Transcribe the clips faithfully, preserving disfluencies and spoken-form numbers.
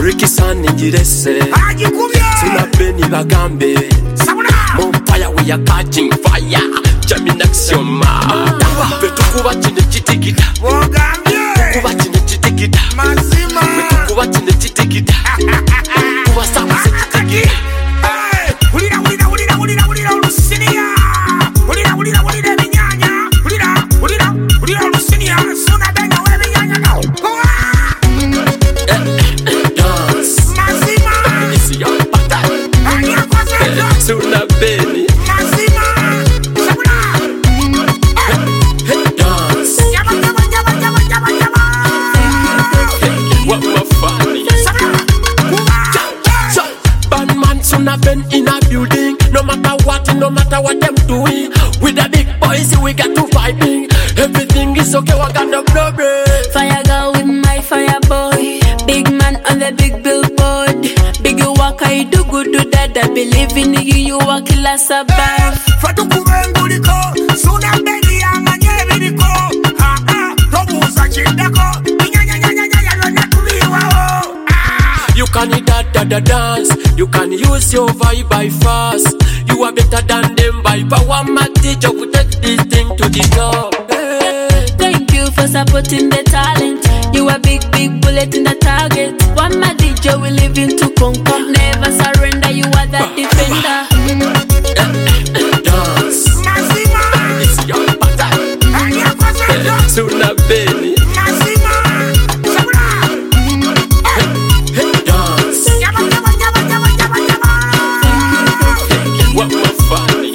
Ricky Sani jirese Suna Beni bagambe Mompaya we are catching fire Jamin action ma Vetukuba chine chitikita Vetukuba chine chitikita Vetukuba chine chitikita Kuba sabu se chitikita Ulira ulira ulira ulira ulira ulusinia Ulira ulira ulira minyanya Ulira ulira ulira ulusinia Suna Beni we minyanya now Suna Beni Mazima Sabuna Dance What my funny Bad man Suna Beni in a building. No matter what, no matter what them doing. With the big boys we got to vibing. Everything is okay, we got no problem. Fire girl with my fire boy. Big man on the big billboard. Big you walk, I do good, do that. I believe in you, you are killer sabbath. Fatu kubenguliko, Suna Beni amanye biliko. Ha ha, tobuza chindako. Nya nya nya nya nya nya nya kuliwa o. You can eat that da da dance. You can use your vibe by fast. You are better than them by power. My teacher could take this thing to the top. Hey. Thank you for supporting the talent. You a big big bullet in the target. One my D J we live in to conquer. Never surrender. You are the defender. Dance. Mazima. It's your pattern. Anya kwasa. Suna Beni. Mazima. Sabuna. Dance. Yaba yaba yaba yaba yaba yaba. What my funny.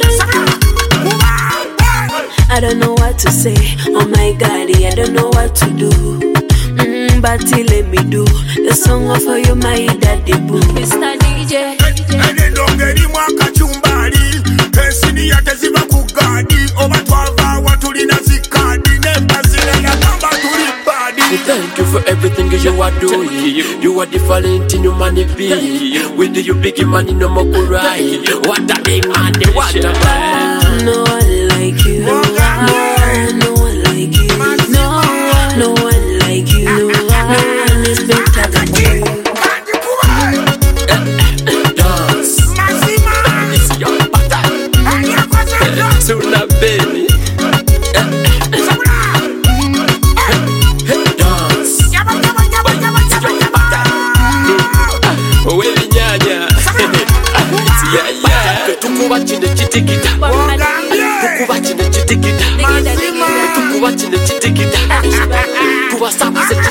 I don't know what to say. Oh my God, I don't know what to do. Mm, but he let me do the song of you, my daddy boo. Mister D J. Ene ndongeri mwaka chumbali. Esini ya teziba kugadi. Oba twava watulina zikadi. Nemba zile ya kamba tulibadi. Thank you for everything you are doing. You are the Valentino money be. With you big money no more cry. What a big man, what a man. No one like you. No one, no one like you. No one, no one like you. No one is better than you. Dance. It's your pattern. Suna Beni. Dance. Wewe nyanya. Yeah yeah. Vetukuba chine chitikita. Vetukuba chine chitikita. Vetukuba chine chitikita. Kuba sabu se